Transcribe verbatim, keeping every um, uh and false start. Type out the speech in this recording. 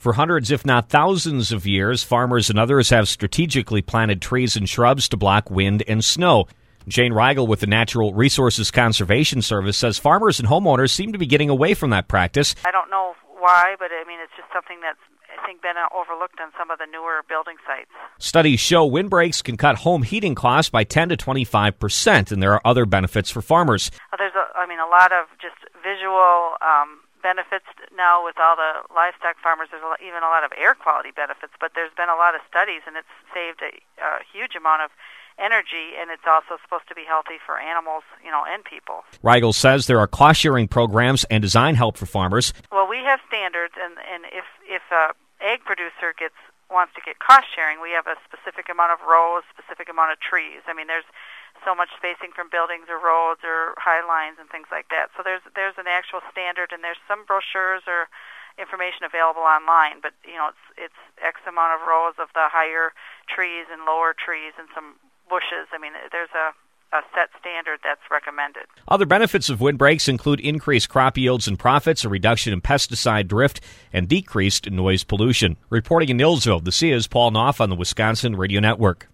For hundreds, if not thousands of years, farmers and others have strategically planted trees and shrubs to block wind and snow. Jane Reigel with the Natural Resources Conservation Service says farmers and homeowners seem to be getting away from that practice. I don't know why, but I mean, it's just something that's, I think, been overlooked on some of the newer building sites. Studies show windbreaks can cut home heating costs by ten to twenty-five percent, and there are other benefits for farmers. There's, a, I mean, a lot of just visual um, benefits now with all the livestock farmers. There's a lot, even a lot of air quality benefits, but there's been a lot of studies, and it's saved a, a huge amount of energy, and it's also supposed to be healthy for animals, you know, and people. Reigel says there are cost-sharing programs and design help for farmers. Well, we have standards, and, and if if a egg producer gets wants to get cost-sharing, we have a specific amount of rows, specific amount of trees. I mean, there's so much spacing from buildings or roads or high lines and things like that. So there's there's an actual standard, and there's some brochures or information available online, but you know, it's it's X amount of rows of the higher trees and lower trees and some bushes. I mean, there's a, a set standard that's recommended. Other benefits of windbreaks include increased crop yields and profits, a reduction in pesticide drift, and decreased noise pollution. Reporting in Neillsville, this is Paul Knopf on the Wisconsin Radio Network.